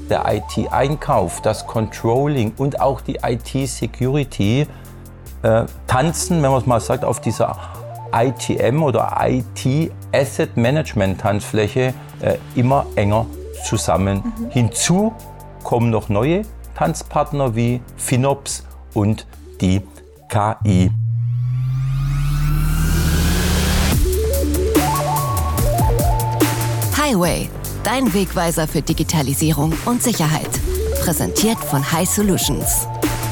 der IT-Einkauf, das Controlling und auch die IT-Security tanzen, wenn man es mal sagt, auf dieser ITM oder IT-Asset-Management-Tanzfläche immer enger zusammen. Hinzu kommen noch neue Tanzpartner wie FinOps und die KI. Highway, dein Wegweiser für Digitalisierung und Sicherheit. Präsentiert von High Solutions.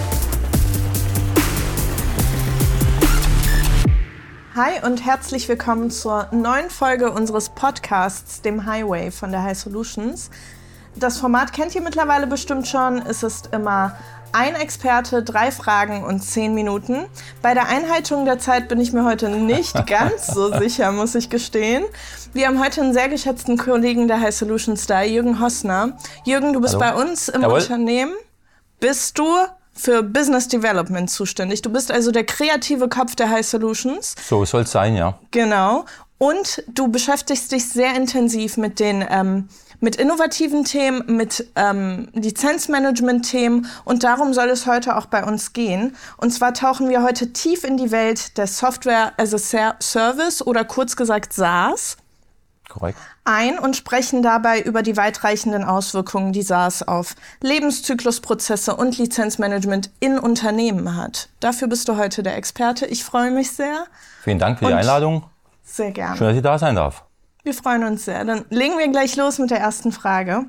Hi und herzlich willkommen zur neuen Folge unseres Podcasts, dem Highway von der High Solutions. Das Format kennt ihr mittlerweile bestimmt schon. Es ist immer ein Experte, 3 Fragen und 10 Minuten. Bei der Einhaltung der Zeit bin ich mir heute nicht ganz so sicher, muss ich gestehen. Wir haben heute einen sehr geschätzten Kollegen der High Solutions da, Jürgen Hossner. Jürgen, du bist bei uns im Unternehmen. Bist du für Business Development zuständig? Du bist also der kreative Kopf der High Solutions. So soll es sein, ja. Genau. Und du beschäftigst dich sehr intensiv mit den mit innovativen Themen, mit Lizenzmanagement-Themen, und darum soll es heute auch bei uns gehen. Und zwar tauchen wir heute tief in die Welt der Software as a Service oder kurz gesagt SaaS ein und sprechen dabei über die weitreichenden Auswirkungen, die SaaS auf Lebenszyklusprozesse und Lizenzmanagement in Unternehmen hat. Dafür bist du heute der Experte. Ich freue mich sehr. Vielen Dank für die Einladung. Sehr gerne. Schön, dass ich da sein darf. Wir freuen uns sehr. Dann legen wir gleich los mit der ersten Frage.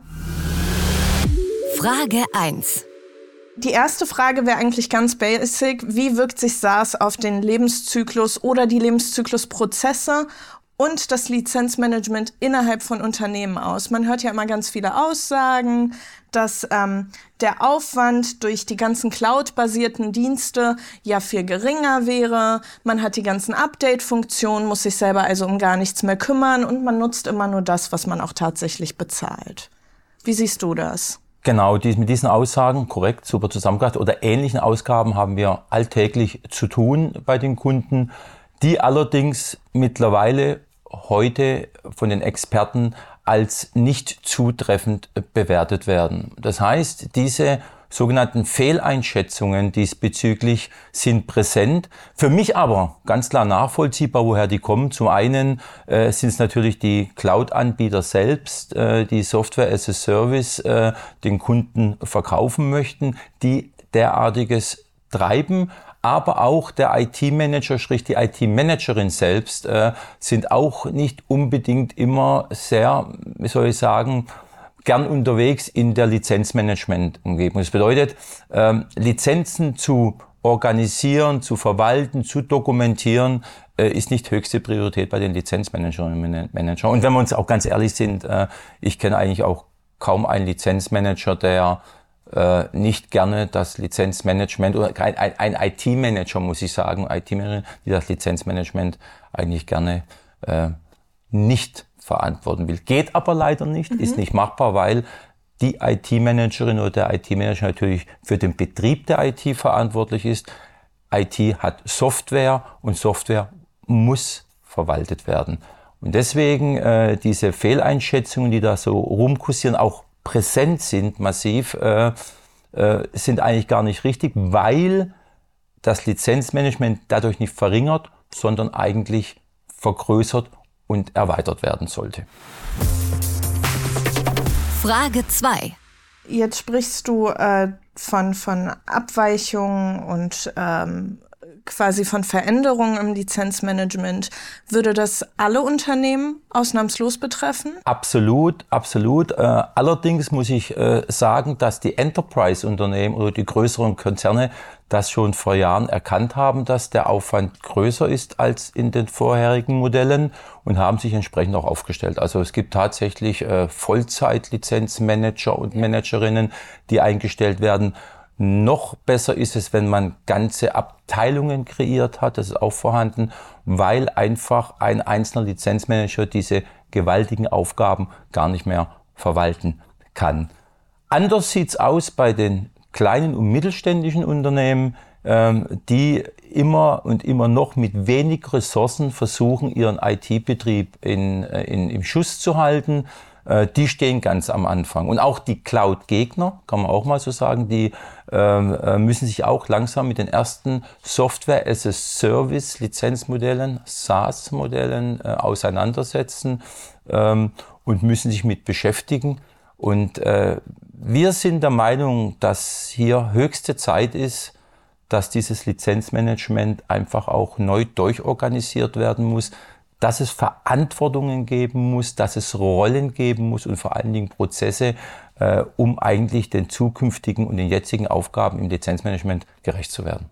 Frage 1. Die erste Frage wäre eigentlich ganz basic. Wie wirkt sich SaaS auf den Lebenszyklus oder die Lebenszyklusprozesse und das Lizenzmanagement innerhalb von Unternehmen aus? Man hört ja immer ganz viele Aussagen, dass der Aufwand durch die ganzen Cloud-basierten Dienste ja viel geringer wäre. Man hat die ganzen Update-Funktionen, muss sich selber also um gar nichts mehr kümmern und man nutzt immer nur das, was man auch tatsächlich bezahlt. Wie siehst du das? Genau, mit diesen Aussagen, korrekt, super zusammengefasst, oder ähnlichen Ausgaben haben wir alltäglich zu tun bei den Kunden, die allerdings mittlerweile heute von den Experten als nicht zutreffend bewertet werden. Das heißt, diese sogenannten Fehleinschätzungen diesbezüglich sind präsent. Für mich aber ganz klar nachvollziehbar, woher die kommen. Zum einen sind es natürlich die Cloud-Anbieter selbst, die Software as a Service den Kunden verkaufen möchten, die derartiges treiben. Aber auch der IT-Manager, die IT-Managerin selbst, sind auch nicht unbedingt immer sehr, wie soll ich sagen, gern unterwegs in der Lizenzmanagement-Umgebung. Das bedeutet, Lizenzen zu organisieren, zu verwalten, zu dokumentieren, ist nicht höchste Priorität bei den Lizenzmanagerinnen und Managern. Und wenn wir uns auch ganz ehrlich sind, ich kenne eigentlich auch kaum einen Lizenzmanager, der nicht gerne das Lizenzmanagement, oder ein IT-Manager, muss ich sagen, IT-Manager, die das Lizenzmanagement eigentlich gerne nicht verantworten will. Geht aber leider nicht, ist nicht machbar, weil die IT-Managerin oder der IT-Manager natürlich für den Betrieb der IT verantwortlich ist. IT hat Software und Software muss verwaltet werden. Und deswegen diese Fehleinschätzungen, die da so rumkursieren, auch präsent sind, massiv, sind eigentlich gar nicht richtig, weil das Lizenzmanagement dadurch nicht verringert, sondern eigentlich vergrößert und erweitert werden sollte. Frage 2. Jetzt sprichst du von Abweichungen und quasi von Veränderungen im Lizenzmanagement. Würde das alle Unternehmen ausnahmslos betreffen? Absolut, absolut. Allerdings muss ich sagen, dass die Enterprise-Unternehmen oder die größeren Konzerne das schon vor Jahren erkannt haben, dass der Aufwand größer ist als in den vorherigen Modellen und haben sich entsprechend auch aufgestellt. Also es gibt tatsächlich Vollzeit-Lizenzmanager und Managerinnen, die eingestellt werden. Noch besser ist es, wenn man ganze Abteilungen kreiert hat, das ist auch vorhanden, weil einfach ein einzelner Lizenzmanager diese gewaltigen Aufgaben gar nicht mehr verwalten kann. Anders sieht's aus bei den kleinen und mittelständischen Unternehmen, die immer noch mit wenig Ressourcen versuchen, ihren IT-Betrieb im Schuss zu halten. die stehen ganz am Anfang. Und auch die Cloud-Gegner, kann man auch mal so sagen, die müssen sich auch langsam mit den ersten Software-as-a-Service-Lizenzmodellen, SaaS-Modellen auseinandersetzen und müssen sich mit beschäftigen. Und wir sind der Meinung, dass hier höchste Zeit ist, dass dieses Lizenzmanagement einfach auch neu durchorganisiert werden muss, dass es Verantwortungen geben muss, dass es Rollen geben muss und vor allen Dingen Prozesse, um eigentlich den zukünftigen und den jetzigen Aufgaben im Lizenzmanagement gerecht zu werden.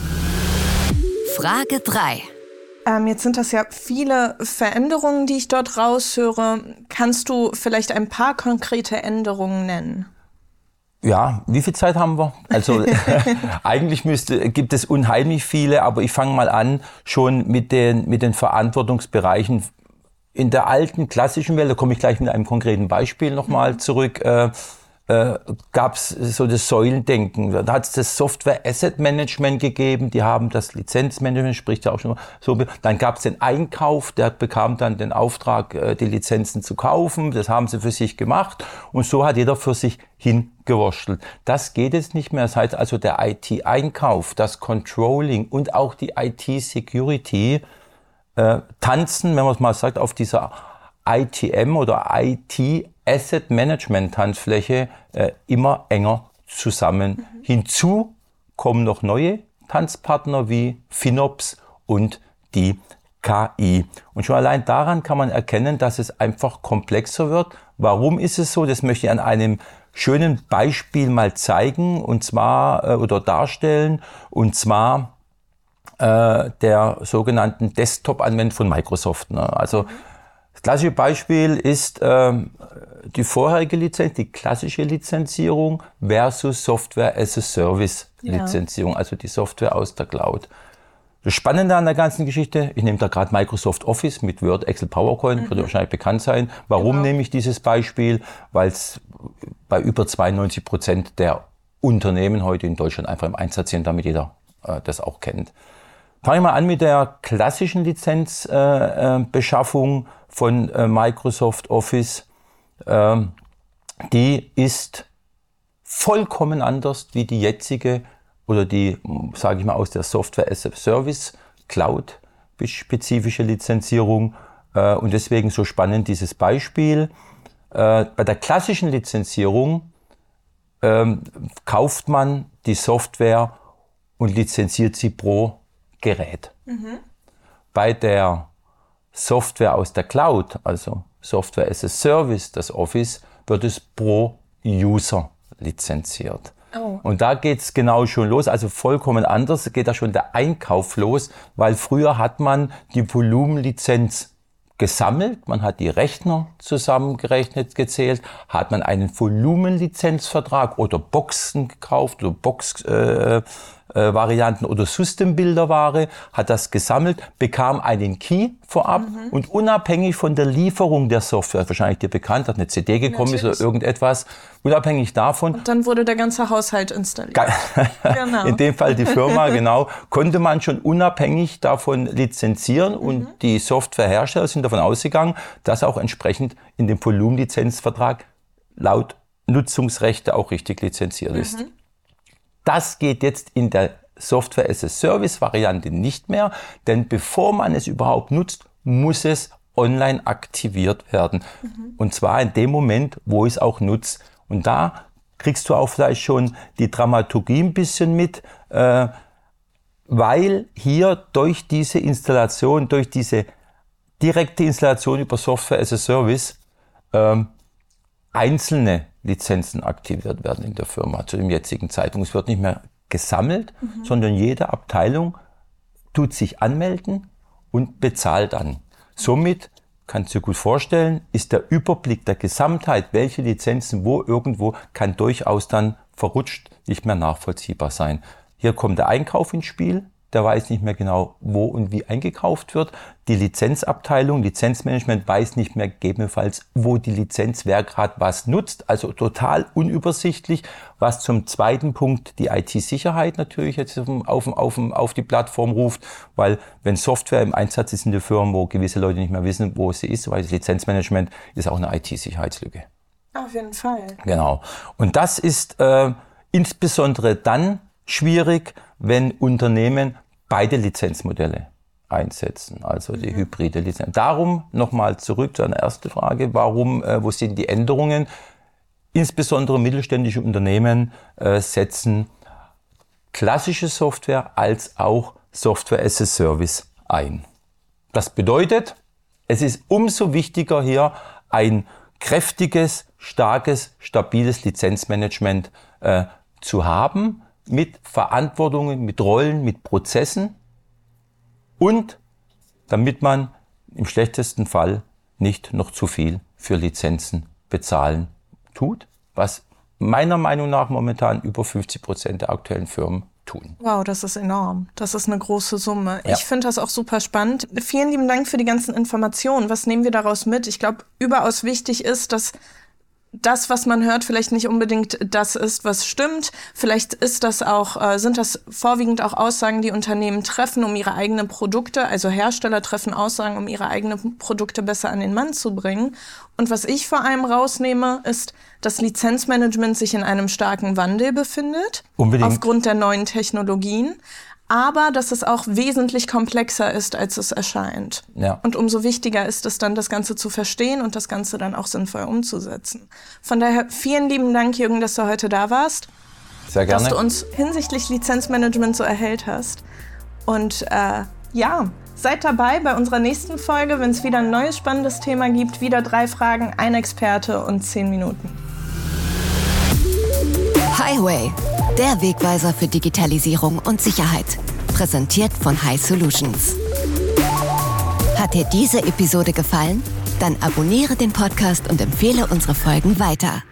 Frage 3. Jetzt sind das ja viele Veränderungen, die ich dort raushöre. Kannst du vielleicht ein paar konkrete Änderungen nennen? Ja, wie viel Zeit haben wir? Also eigentlich gibt es unheimlich viele, aber ich fange mal an schon mit den Verantwortungsbereichen. In der alten klassischen Welt, da komme ich gleich mit einem konkreten Beispiel nochmal zurück, gab es so das Säulendenken. Da hat es das Software Asset Management gegeben, die haben das Lizenzmanagement, spricht ja auch schon so. Dann gab es den Einkauf, der bekam dann den Auftrag, die Lizenzen zu kaufen. Das haben sie für sich gemacht und so hat jeder für sich hingewurschtelt. Das geht jetzt nicht mehr. Das heißt also, der IT-Einkauf, das Controlling und auch die IT-Security tanzen, wenn man es mal sagt, auf dieser ITM oder IT-Asset-Management-Tanzfläche immer enger zusammen. Hinzu kommen noch neue Tanzpartner wie FinOps und die KI. Und schon allein daran kann man erkennen, dass es einfach komplexer wird. Warum ist es so? Das möchte ich an einem schönen Beispiel mal zeigen und zwar oder darstellen, und zwar der sogenannten Desktop-Anwendung von Microsoft. Also das klassische Beispiel ist die vorherige Lizenz, die klassische Lizenzierung versus Software-as-a-Service-Lizenzierung, also die Software aus der Cloud. Das Spannende an der ganzen Geschichte, ich nehme da gerade Microsoft Office mit Word, Excel, PowerPoint, wird wahrscheinlich bekannt sein. Warum nehme ich dieses Beispiel? Weil es bei über 92% der Unternehmen heute in Deutschland einfach im Einsatz sind, damit jeder das auch kennt. Fangen wir mal an mit der klassischen Lizenzbeschaffung von Microsoft Office. Die ist vollkommen anders wie die jetzige oder die, sage ich mal, aus der Software as a Service Cloud spezifische Lizenzierung. Und deswegen so spannend dieses Beispiel. Bei der klassischen Lizenzierung kauft man die Software und lizenziert sie pro Gerät. Bei der Software aus der Cloud, also Software as a Service, das Office, wird es pro User lizenziert. Oh. Und da geht es genau schon los, also vollkommen anders, geht da schon der Einkauf los, weil früher hat man die Volumenlizenz gesammelt, man hat die Rechner zusammengerechnet, gezählt, hat man einen Volumenlizenzvertrag oder Boxen gekauft oder Varianten oder Systembilderware, hat das gesammelt, bekam einen Key vorab und unabhängig von der Lieferung der Software, wahrscheinlich dir bekannt, hat eine CD gekommen ist oder irgendetwas, unabhängig davon. Und dann wurde der ganze Haushalt installiert. Genau. In dem Fall die Firma, genau, konnte man schon unabhängig davon lizenzieren und die Softwarehersteller sind davon ausgegangen, dass auch entsprechend in dem Volumenlizenzvertrag laut Nutzungsrechte auch richtig lizenziert ist. Das geht jetzt in der Software-as-a-Service-Variante nicht mehr, denn bevor man es überhaupt nutzt, muss es online aktiviert werden. Und zwar in dem Moment, wo ich es auch nutze. Und da kriegst du auch vielleicht schon die Dramaturgie ein bisschen mit, weil hier durch diese Installation, durch diese direkte Installation über Software-as-a-Service einzelne Lizenzen aktiviert werden in der Firma zu dem jetzigen Zeitpunkt. Es wird nicht mehr gesammelt, sondern jede Abteilung tut sich anmelden und bezahlt dann. Somit, kannst du dir gut vorstellen, ist der Überblick der Gesamtheit, welche Lizenzen wo irgendwo, kann durchaus dann verrutscht, nicht mehr nachvollziehbar sein. Hier kommt der Einkauf ins Spiel, der weiß nicht mehr genau, wo und wie eingekauft wird. Die Lizenzabteilung, Lizenzmanagement weiß nicht mehr gegebenenfalls, wo die Lizenz, wer gerade was nutzt. Also total unübersichtlich. Was zum zweiten Punkt die IT-Sicherheit natürlich jetzt auf die Plattform ruft. Weil wenn Software im Einsatz ist in den Firmen, wo gewisse Leute nicht mehr wissen, wo sie ist, weil das Lizenzmanagement ist auch eine IT-Sicherheitslücke. Auf jeden Fall. Genau. Und das ist insbesondere dann schwierig, wenn Unternehmen beide Lizenzmodelle einsetzen, also die hybride Lizenz. Darum nochmal zurück zu einer ersten Frage, wo sind die Änderungen? Insbesondere mittelständische Unternehmen setzen klassische Software als auch Software as a Service ein. Das bedeutet, es ist umso wichtiger, hier ein kräftiges, starkes, stabiles Lizenzmanagement zu haben, mit Verantwortungen, mit Rollen, mit Prozessen und damit man im schlechtesten Fall nicht noch zu viel für Lizenzen bezahlen tut, was meiner Meinung nach momentan über 50% der aktuellen Firmen tun. Wow, das ist enorm. Das ist eine große Summe. Ja. Ich finde das auch super spannend. Vielen lieben Dank für die ganzen Informationen. Was nehmen wir daraus mit? Ich glaube, überaus wichtig ist, dass das, was man hört, vielleicht nicht unbedingt das ist, was stimmt. Vielleicht ist das auch, sind das vorwiegend auch Aussagen, die Unternehmen treffen, um ihre eigenen Produkte, also Hersteller treffen Aussagen, um ihre eigenen Produkte besser an den Mann zu bringen. Und was ich vor allem rausnehme, ist, dass Lizenzmanagement sich in einem starken Wandel befindet. Unbedingt. Aufgrund der neuen Technologien. Aber dass es auch wesentlich komplexer ist, als es erscheint. Ja. Und umso wichtiger ist es dann, das Ganze zu verstehen und das Ganze dann auch sinnvoll umzusetzen. Von daher vielen lieben Dank, Jürgen, dass du heute da warst. Sehr gerne. Dass du uns hinsichtlich Lizenzmanagement so erhellt hast. Und seid dabei bei unserer nächsten Folge, wenn es wieder ein neues spannendes Thema gibt. Wieder 3 Fragen, ein Experte und 10 Minuten. Highway, der Wegweiser für Digitalisierung und Sicherheit. Präsentiert von High Solutions. Hat dir diese Episode gefallen? Dann abonniere den Podcast und empfehle unsere Folgen weiter.